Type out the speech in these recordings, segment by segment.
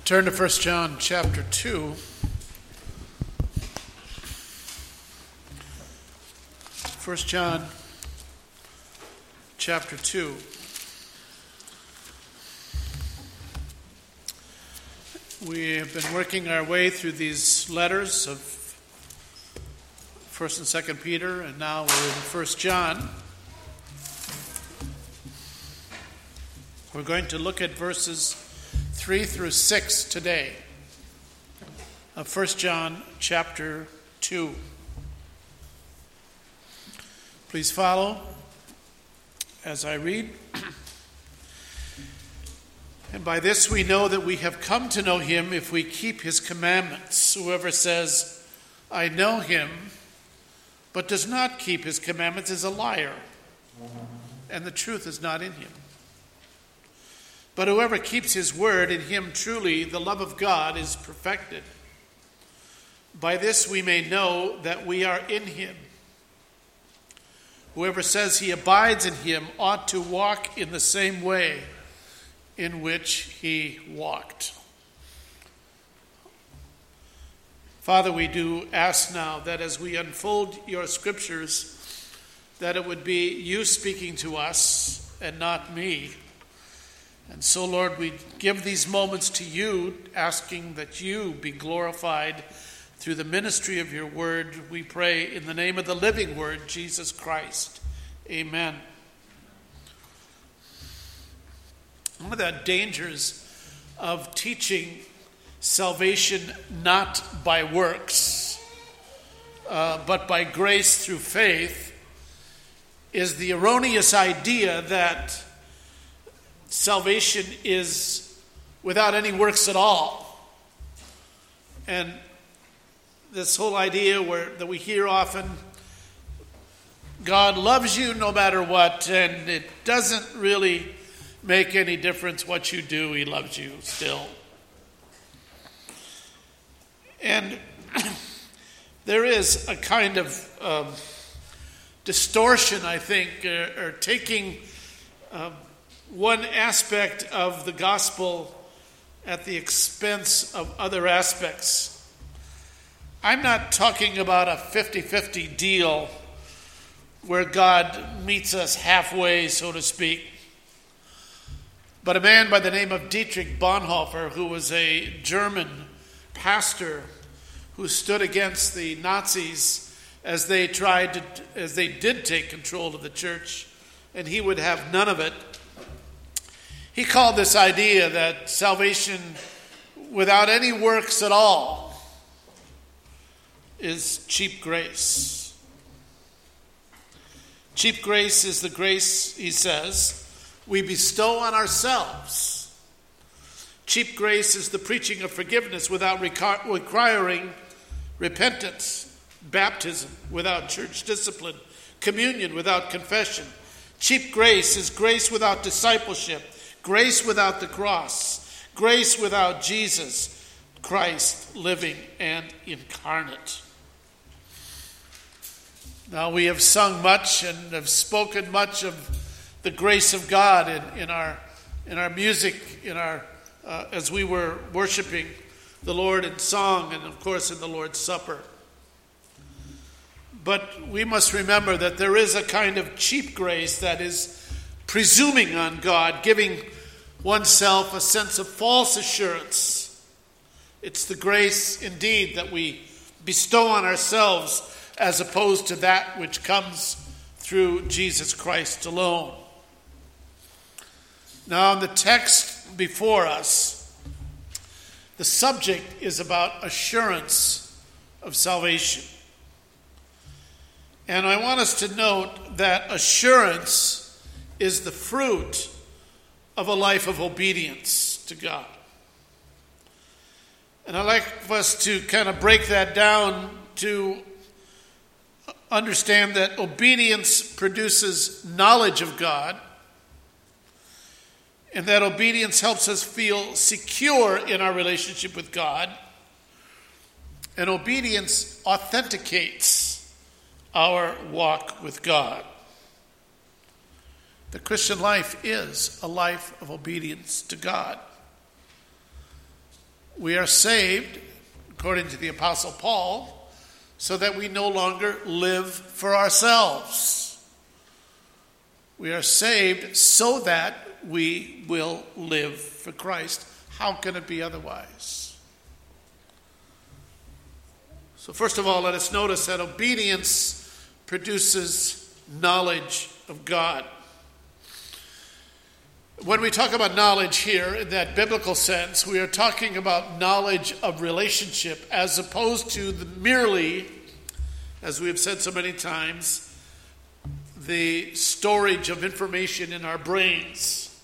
Turn to 1 John chapter 2. 1 John chapter 2. We have been working our way through these letters of 1st and 2nd Peter, and now we're in 1 John. We're going to look at verses 3 through 6 today of 1 John chapter 2. Please follow as I read. And by this we know that we have come to know him if we keep his commandments. Whoever says, I know him, but does not keep his commandments is a liar, and the truth is not in him. But whoever keeps his word, in him truly the love of God is perfected. By this we may know that we are in him. Whoever says he abides in him ought to walk in the same way in which he walked. Father, we do ask now that as we unfold your scriptures, that it would be you speaking to us and not me. And so, Lord, we give these moments to you, asking that you be glorified through the ministry of your word. We pray in the name of the living word, Jesus Christ. Amen. One of the dangers of teaching salvation not by works, but by grace through faith, is the erroneous idea that salvation is without any works at all. And this whole idea that we hear often, God loves you no matter what, and it doesn't really make any difference what you do, he loves you still. And there is a kind of distortion, I think, or taking one aspect of the gospel at the expense of other aspects. I'm not talking about a 50-50 deal where God meets us halfway, so to speak. But a man by the name of Dietrich Bonhoeffer, who was a German pastor who stood against the Nazis as they did take control of the church, and he would have none of it. He called this idea that salvation without any works at all is cheap grace. Cheap grace is the grace, he says, we bestow on ourselves. Cheap grace is the preaching of forgiveness without requiring repentance, baptism without church discipline, communion without confession. Cheap grace is grace without discipleship, grace without the cross, grace without Jesus Christ living and incarnate. Now we have sung much and have spoken much of the grace of God in our music, as we were worshiping the Lord in song and of course in the Lord's Supper. But we must remember that there is a kind of cheap grace that is presuming on God, giving oneself a sense of false assurance. It's the grace indeed that we bestow on ourselves as opposed to that which comes through Jesus Christ alone. Now, in the text before us, the subject is about assurance of salvation. And I want us to note that assurance is the fruit of a life of obedience to God. And I'd like us to kind of break that down to understand that obedience produces knowledge of God, and that obedience helps us feel secure in our relationship with God, and obedience authenticates our walk with God. The Christian life is a life of obedience to God. We are saved, according to the Apostle Paul, so that we no longer live for ourselves. We are saved so that we will live for Christ. How can it be otherwise? So first of all, let us notice that obedience produces knowledge of God. When we talk about knowledge here in that biblical sense, we are talking about knowledge of relationship as opposed to merely, as we have said so many times, the storage of information in our brains.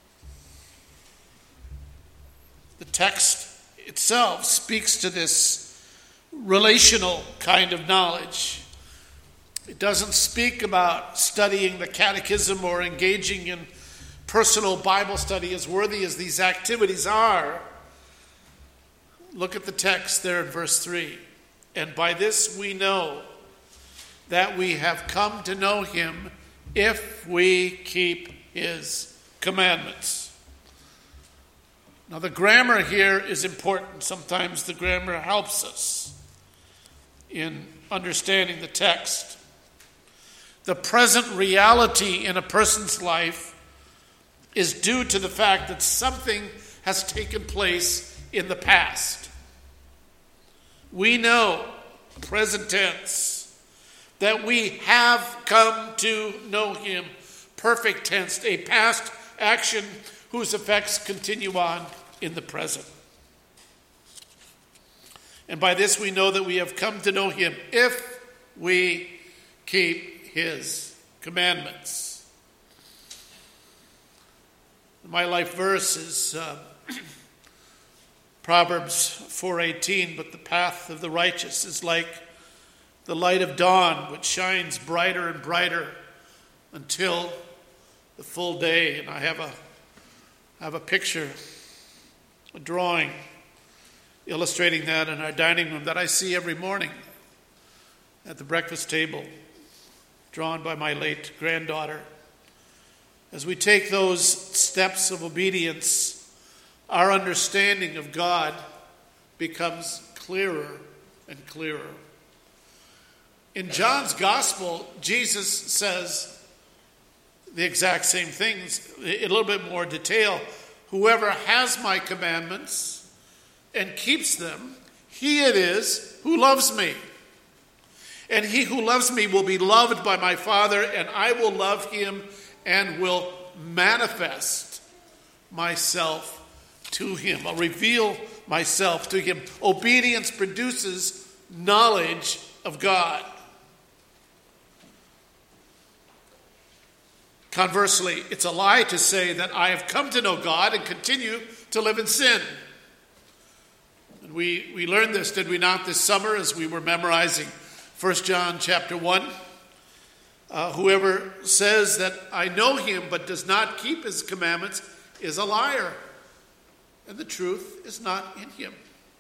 The text itself speaks to this relational kind of knowledge. It doesn't speak about studying the catechism or engaging in personal Bible study, as worthy as these activities are. Look at the text there in verse 3. And by this we know that we have come to know him if we keep his commandments. Now the grammar here is important. Sometimes the grammar helps us in understanding the text. The present reality in a person's life is due to the fact that something has taken place in the past. We know, present tense, that we have come to know him, perfect tense, a past action whose effects continue on in the present. And by this we know that we have come to know him if we keep his commandments. My life verse is Proverbs 4:18, but the path of the righteous is like the light of dawn, which shines brighter and brighter until the full day. And I have a picture, a drawing illustrating that in our dining room that I see every morning at the breakfast table, drawn by my late granddaughter. As we take those steps of obedience, our understanding of God becomes clearer and clearer. In John's Gospel, Jesus says the exact same things in a little bit more detail. Whoever has my commandments and keeps them, he it is who loves me. And he who loves me will be loved by my Father, and I will love him and will manifest myself to him. I'll reveal myself to him. Obedience produces knowledge of God. Conversely, it's a lie to say that I have come to know God and continue to live in sin. And we learned this, did we not, this summer as we were memorizing 1 John chapter 1. Whoever says that I know him but does not keep his commandments is a liar, and the truth is not in him.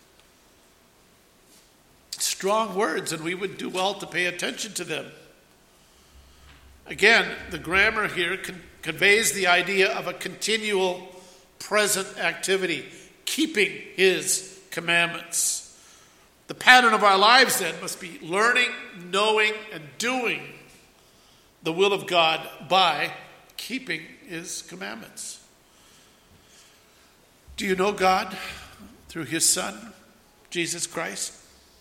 Strong words, and we would do well to pay attention to them. Again, the grammar here conveys the idea of a continual present activity, keeping his commandments. The pattern of our lives then must be learning, knowing, and doing the will of God by keeping his commandments. Do you know God through his Son, Jesus Christ?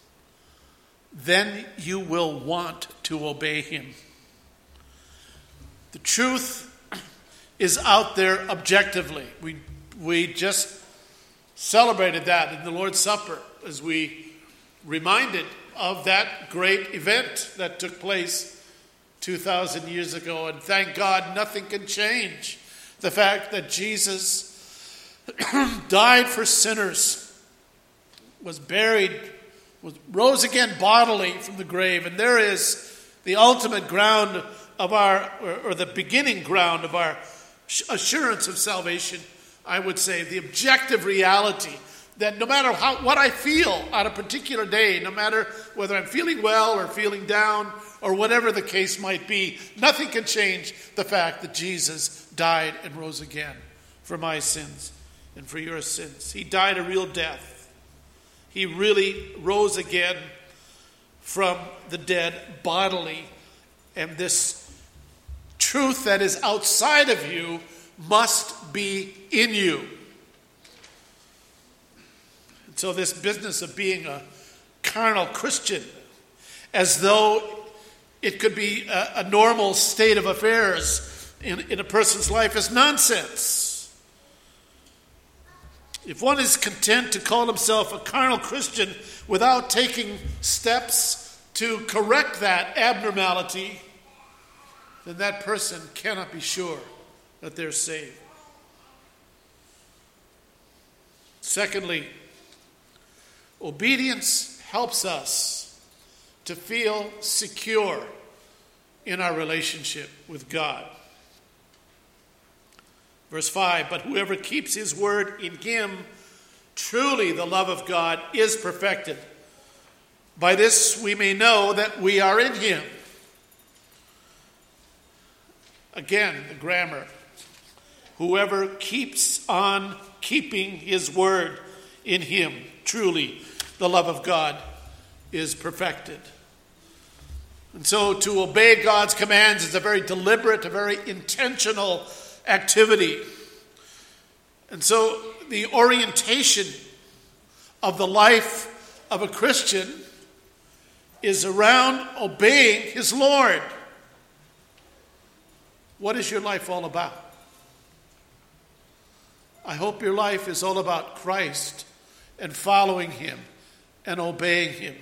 Then you will want to obey him. The truth is out there objectively. We just celebrated that in the Lord's Supper as we reminded of that great event that took place 2,000 years ago. And thank God nothing can change the fact that Jesus died for sinners, was buried, rose again bodily from the grave. And there is the ultimate ground of or the beginning ground of our assurance of salvation, I would say, the objective reality that no matter what I feel on a particular day, no matter whether I'm feeling well or feeling down or whatever the case might be, nothing can change the fact that Jesus died and rose again for my sins and for your sins. He died a real death. he really rose again from the dead bodily. And this truth that is outside of you must be in you. And so this business of being a carnal Christian, as though it could be a normal state of affairs in a person's life, is nonsense. If one is content to call himself a carnal Christian without taking steps to correct that abnormality, then that person cannot be sure that they're saved. Secondly, obedience helps us to feel secure in our relationship with God. Verse 5, but whoever keeps his word, in him truly the love of God is perfected. By this we may know that we are in him. Again, the grammar. Whoever keeps on keeping his word, in him truly the love of God is perfected. And so to obey God's commands is a very deliberate, a very intentional activity. And so the orientation of the life of a Christian is around obeying his Lord. What is your life all about? I hope your life is all about Christ and following him and obeying him.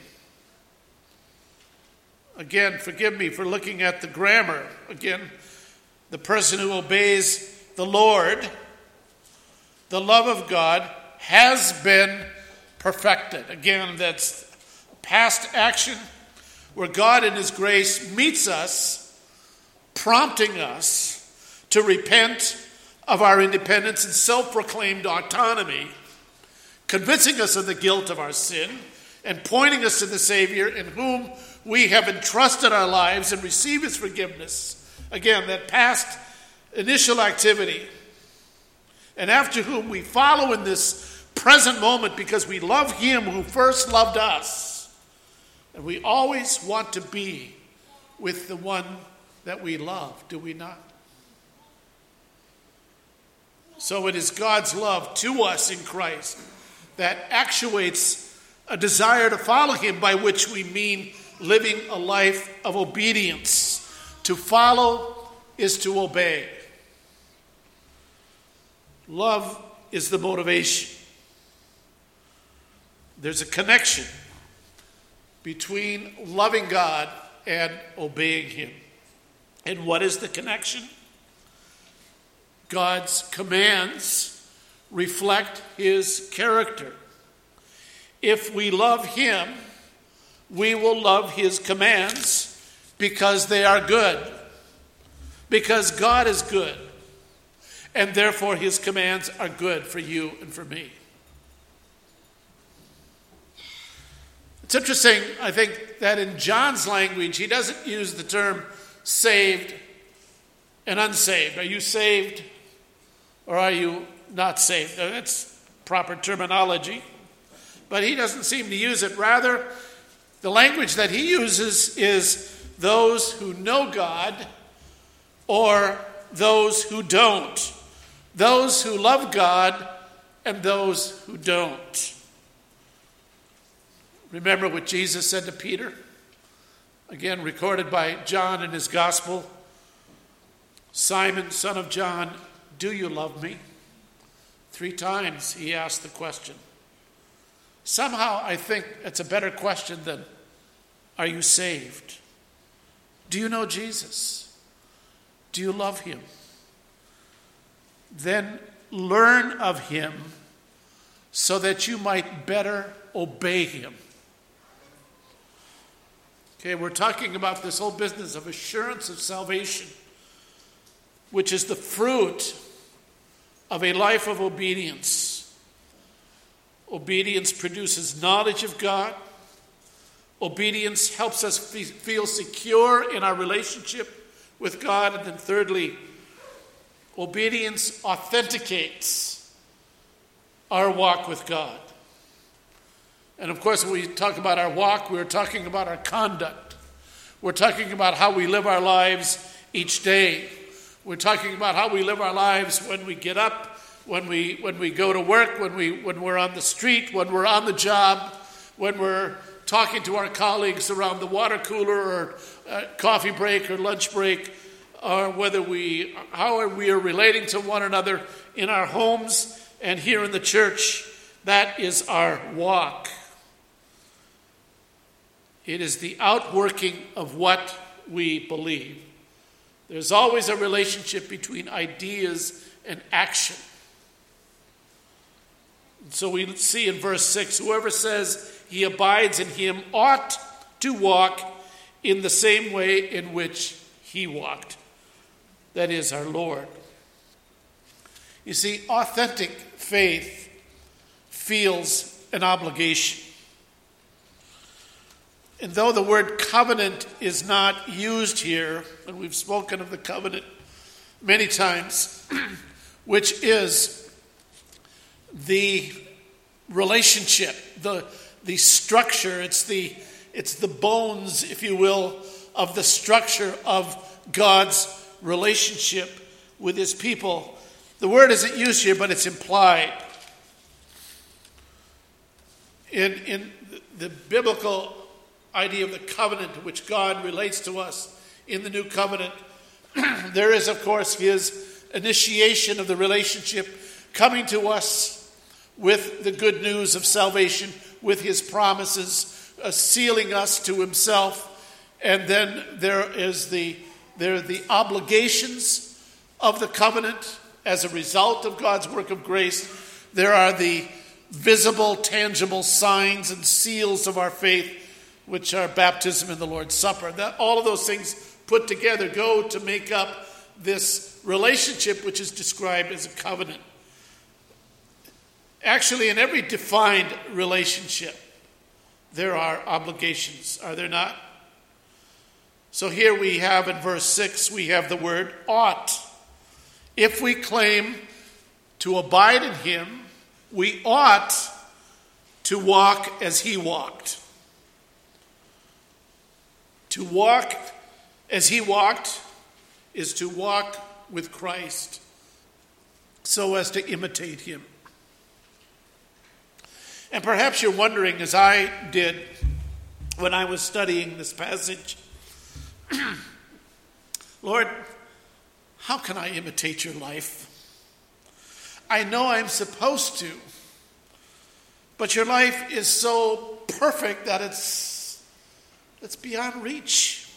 Again, forgive me for looking at the grammar. Again, the person who obeys the Lord, the love of God, has been perfected. Again, that's past action where God in his grace meets us, prompting us to repent of our independence and self-proclaimed autonomy, convincing us of the guilt of our sin, and pointing us to the Savior in whom we have entrusted our lives and receive his forgiveness. Again, that past initial activity, and after whom we follow in this present moment because we love him who first loved us. And we always want to be with the one that we love, do we not? So it is God's love to us in Christ that actuates a desire to follow him, by which we mean living a life of obedience. To follow is to obey. Love is the motivation. There's a connection between loving God and obeying him. And what is the connection? God's commands reflect his character. If we love him, we will love his commands because they are good. Because God is good. And therefore his commands are good for you and for me. It's interesting, I think, that in John's language, he doesn't use the term saved and unsaved. Are you saved or are you not saved? Now, that's proper terminology. But he doesn't seem to use it. Rather, the language that he uses is those who know God or those who don't. Those who love God and those who don't. Remember what Jesus said to Peter? Again, recorded by John in his gospel. Simon, son of John, do you love me? 3 times he asked the question. Somehow I think it's a better question than, are you saved? Do you know Jesus? Do you love him? Then learn of him so that you might better obey him. Okay, we're talking about this whole business of assurance of salvation, which is the fruit of a life of obedience. Obedience produces knowledge of God. Obedience helps us feel secure in our relationship with God. And then thirdly, obedience authenticates our walk with God. And of course, when we talk about our walk, we're talking about our conduct. We're talking about how we live our lives each day. We're talking about how we live our lives when we get up, when we go to work, when we're on the street, when we're on the job, when we're talking to our colleagues around the water cooler or coffee break or lunch break, or how we are relating to one another in our homes and here in the church. That is our walk. It is the outworking of what we believe. There's always a relationship between ideas and action. So we see in verse 6, whoever says he abides in him ought to walk in the same way in which he walked. That is our Lord. You see, authentic faith feels an obligation. And though the word covenant is not used here, and we've spoken of the covenant many times, which is the relationship, the structure, it's the bones, if you will, of the structure of God's relationship with his people. The word isn't used here, but it's implied. In the biblical idea of the covenant to which God relates to us in the new covenant, there is, of course, his initiation of the relationship coming to us with the good news of salvation, with his promises, sealing us to himself. And then there are the obligations of the covenant as a result of God's work of grace. There are the visible, tangible signs and seals of our faith, which are baptism and the Lord's Supper. All of those things put together go to make up this relationship which is described as a covenant. Actually, in every defined relationship, there are obligations, are there not? So here we have in verse 6, we have the word ought. If we claim to abide in him, we ought to walk as he walked. To walk as he walked is to walk with Christ so as to imitate him. And perhaps you're wondering, as I did when I was studying this passage, Lord, how can I imitate your life? I know I'm supposed to, but your life is so perfect that it's beyond reach.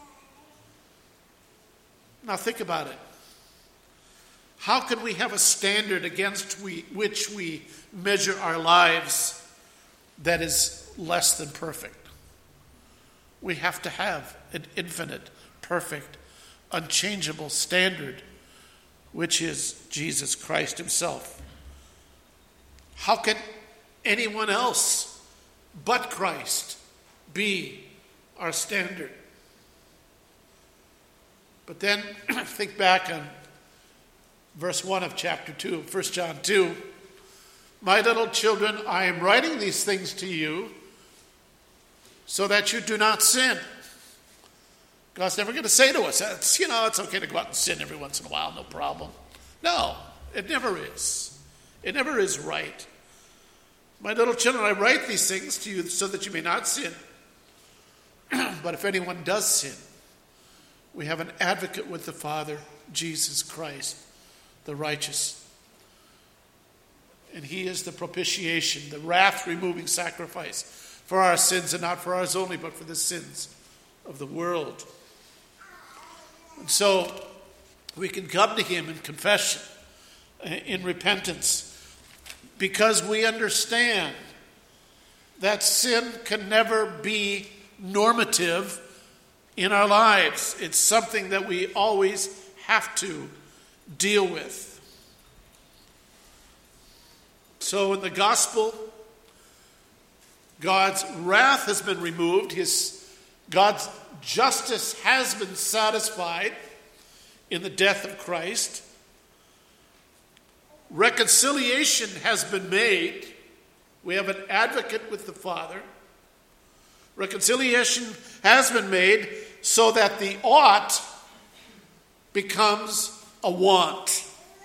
Now think about it. How can we have a standard against which we measure our lives that is less than perfect? We have to have an infinite, perfect, unchangeable standard, which is Jesus Christ himself. How can anyone else but Christ be our standard? But then think back on verse 1 of chapter 2, 1 John 2. My little children, I am writing these things to you so that you do not sin. God's never going to say to us, it's okay to go out and sin every once in a while, no problem. No, it never is. It never is right. My little children, I write these things to you so that you may not sin. But if anyone does sin, we have an advocate with the Father, Jesus Christ, the righteous. And he is the propitiation, the wrath-removing sacrifice for our sins, and not for ours only, but for the sins of the world. And so we can come to him in confession, in repentance, because we understand that sin can never be normative in our lives. It's something that we always have to deal with. So in the gospel, God's wrath has been removed. God's justice has been satisfied in the death of Christ. Reconciliation has been made We have an advocate with the Father. Reconciliation has been made so that the ought becomes a want.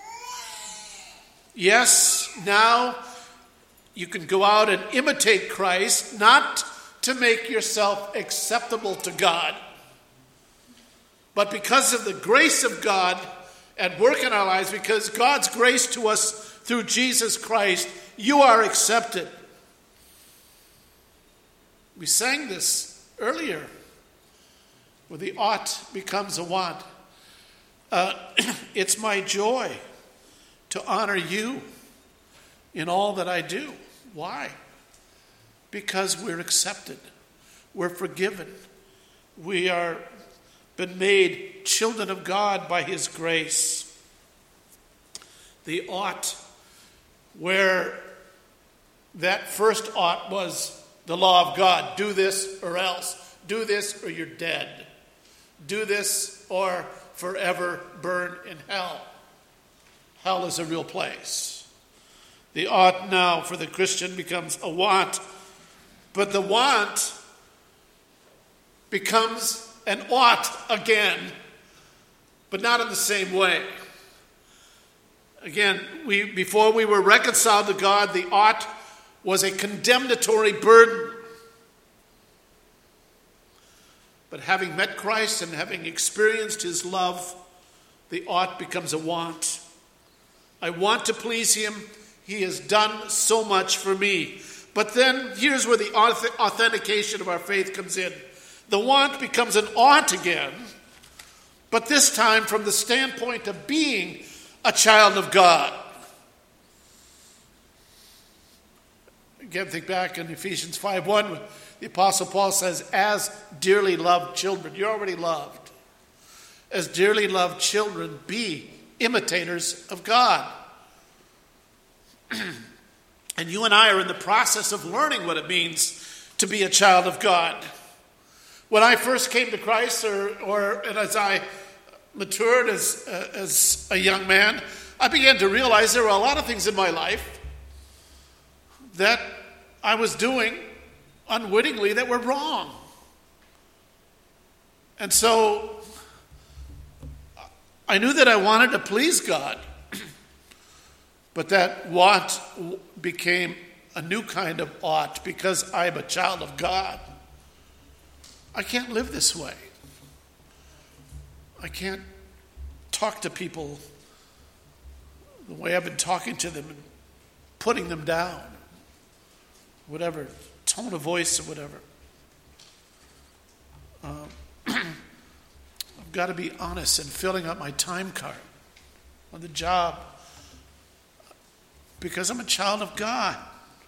Yes, now you can go out and imitate Christ, not to make yourself acceptable to God, but because of the grace of God at work in our lives, because God's grace to us through Jesus Christ, you are accepted. We sang this earlier, where the ought becomes a want. It's my joy to honor you in all that I do. Why? Because we're accepted. We're forgiven. We are been made children of God by his grace. The ought, where that first ought was the law of God. Do this or else. Do this or you're dead. Do this or forever burn in hell. Hell is a real place. The ought now for the Christian becomes a want. But the want becomes an ought again, but not in the same way. Again, before we were reconciled to God, the ought was a condemnatory burden. But having met Christ and having experienced his love, the ought becomes a want. I want to please him. He has done so much for me. But then here's where the authentication of our faith comes in. The want becomes an ought again, but this time from the standpoint of being a child of God. Again, think back in Ephesians 5:1, when the Apostle Paul says, as dearly loved children, you're already loved. As dearly loved children, be imitators of God. And you and I are in the process of learning what it means to be a child of God. When I first came to Christ, and as I matured as a young man, I began to realize there were a lot of things in my life that I was doing unwittingly that were wrong. And so I knew that I wanted to please God, but that want became a new kind of ought because I'm a child of God. I can't live this way. I can't talk to people the way I've been talking to them and putting them down. Whatever, tone of voice or whatever. I've got to be honest in filling out my time card on the job because I'm a child of God.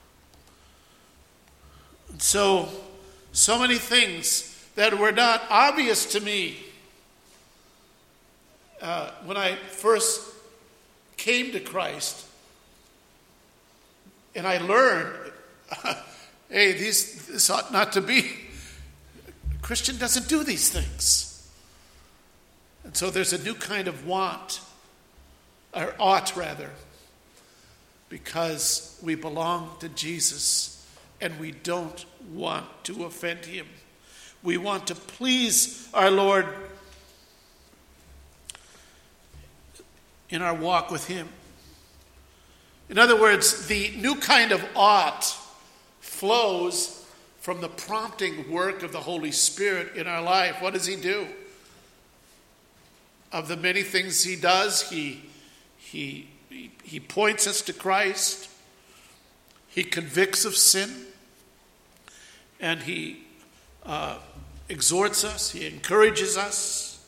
And so many things that were not obvious to me when I first came to Christ. And I learned, hey, this ought not to be. A Christian doesn't do these things. And so there's a new kind of want, or ought rather, because we belong to Jesus and we don't want to offend him. We want to please our Lord in our walk with him. In other words, the new kind of ought flows from the prompting work of the Holy Spirit in our life. What does he do? Of the many things he does, he points us to Christ. He convicts of sin. And he exhorts us, he encourages us.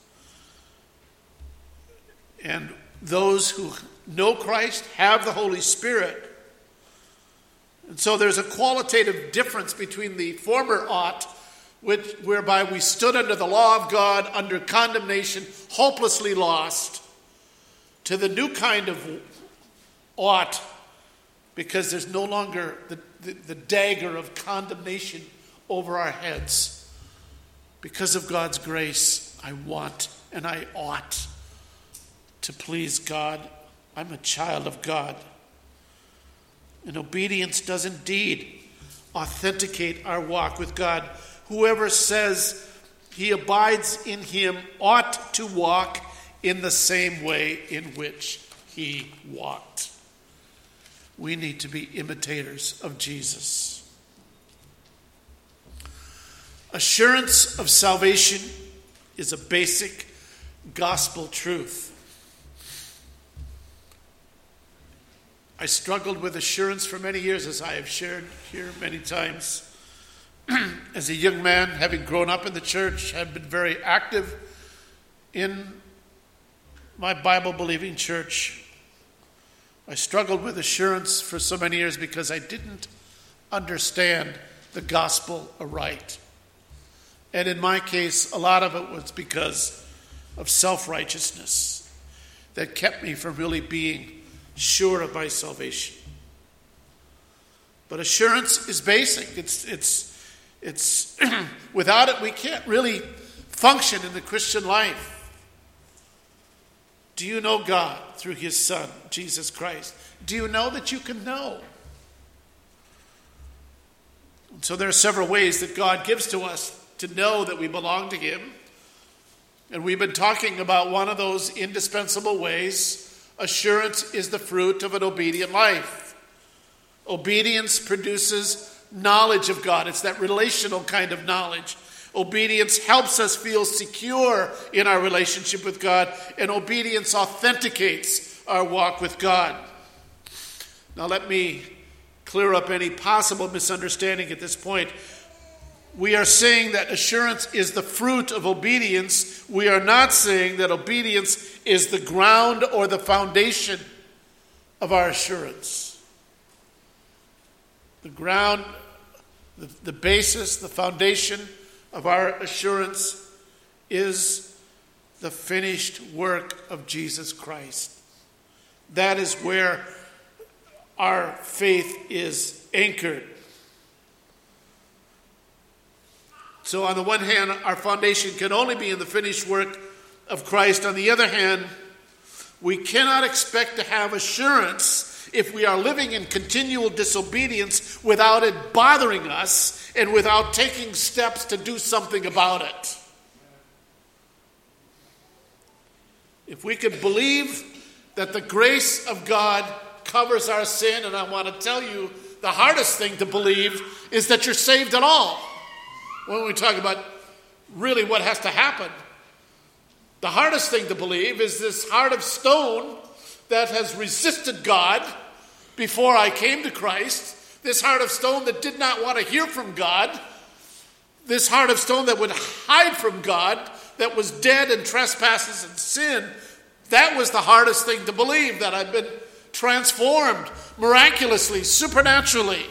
And those who know Christ have the Holy Spirit. And so there's a qualitative difference between the former ought, whereby we stood under the law of God, under condemnation, hopelessly lost, to the new kind of ought, because there's no longer the dagger of condemnation over our heads. Because of God's grace, I want and I ought to please God. I'm a child of God. And obedience does indeed authenticate our walk with God. Whoever says he abides in him ought to walk in the same way in which he walked. We need to be imitators of Jesus. Assurance of salvation is a basic gospel truth. I struggled with assurance for many years, as I have shared here many times. As a young man, having grown up in the church, had been very active in my Bible-believing church. I struggled with assurance for so many years because I didn't understand the gospel aright. And in my case, a lot of it was because of self-righteousness that kept me from really being sure of my salvation. But assurance is basic. It's without it we can't really function in the Christian life. Do you know God through his Son, Jesus Christ? Do you know that you can know? And so there are several ways that God gives to us to know that we belong to him. And we've been talking about one of those indispensable ways. Assurance is the fruit of an obedient life. Obedience produces knowledge of God. It's that relational kind of knowledge. Obedience helps us feel secure in our relationship with God, and obedience authenticates our walk with God. Now let me clear up any possible misunderstanding at this point. We are saying that assurance is the fruit of obedience. We are not saying that obedience is the ground or the foundation of our assurance. The ground, the basis, the foundation of our assurance is the finished work of Jesus Christ. That is where our faith is anchored. So on the one hand, our foundation can only be in the finished work of Christ. On the other hand, we cannot expect to have assurance if we are living in continual disobedience without it bothering us and without taking steps to do something about it. If we could believe that the grace of God covers our sin, and I want to tell you, the hardest thing to believe is that you're saved at all. When we talk about really what has to happen, the hardest thing to believe is this heart of stone that has resisted God before I came to Christ, this heart of stone that did not want to hear from God, this heart of stone that would hide from God, that was dead in trespasses and sin. That was the hardest thing to believe, that I've been transformed miraculously, supernaturally.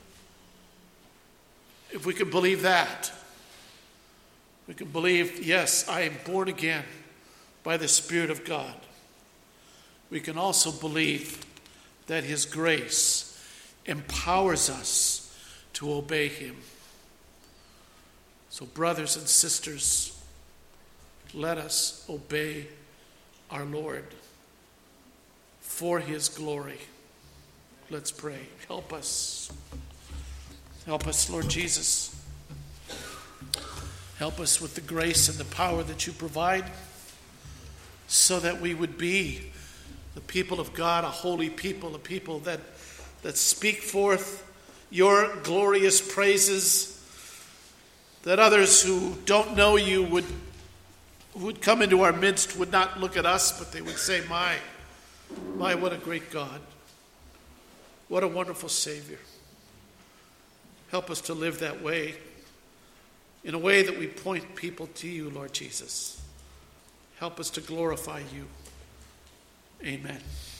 If we can believe that, we can believe, yes, I am born again by the Spirit of God. We can also believe that his grace empowers us to obey him. So, brothers and sisters, let us obey our Lord for his glory. Let's pray. Help us. Help us, Lord Jesus. Help us with the grace and the power that you provide so that we would be the people of God, a holy people, a people that speak forth your glorious praises, that others who don't know you would come into our midst, would not look at us, but they would say, my, what a great God. What a wonderful Savior. Help us to live that way, in a way that we point people to you, Lord Jesus. Help us to glorify you. Amen.